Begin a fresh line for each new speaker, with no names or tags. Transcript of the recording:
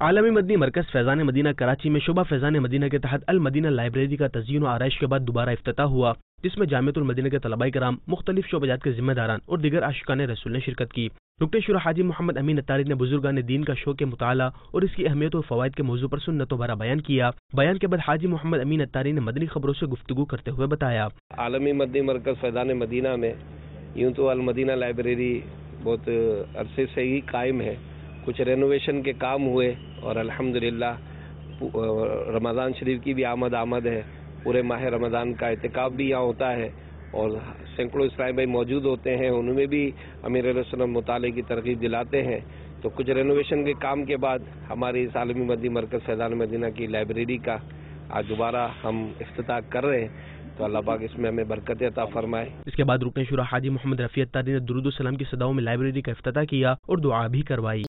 आलमी मदनी मरकज फैज़ान मदीना कराची में शोबा फैज़ान मदीना के तहत अल मदीना लाइब्रेरी का तज़यीन और आराइश के बाद दोबारा इफ्तिताह हुआ, जिसमें जामिअतुल मदीना के तलबाए कराम, मुख्तलिफ शोबाजात के जिम्मेदारान और दीगर आशिकाने रसूल ने शिरकत की। नुक्ते शुरा हाजी मोहम्मद अमीन अत्तारी ने बुजुर्गान दीन का शौक़ मुताला और इसकी अहमियत और फ़वाइद के मौजू पर सुन्नतों भरा बयान किया। बयान के बाद हाजी मोहम्मद अमीन अत्तारी ने मदनी खबरों से गुफ्तगू करते हुए बताया,
आलमी मदनी मरकज फैज़ान मदीना में यूँ तो अल मदीना लाइब्रेरी बहुत अरसे से ही कायम है। कुछ रेनोवेशन के काम हुए और अल्हम्दुलिल्लाह रमज़ान शरीफ की भी आमद है। पूरे माह रमज़ान का इतिकाफ भी यहाँ होता है और सैकड़ों इस्लामी भाई मौजूद होते हैं। उनमें भी अमीर अलैहिस्सलाम मुताले की तरगीब दिलाते हैं। तो कुछ रेनोवेशन के काम के बाद हमारी इस आलमी मदनी मरकज फैज़ान मदीना की लाइब्रेरी का आज दोबारा हम इफ्तिताह कर रहे हैं। तो अल्लाह पाक इसमें हमें बरकत अता फरमाए।
इसके बाद रुकन शुरा हाजी मोहम्मद रफ़ी अत्तारी ने दुरूद सलाम की सदाओं में लाइब्रेरी का इफ्तिताह किया और दुआ भी करवाई।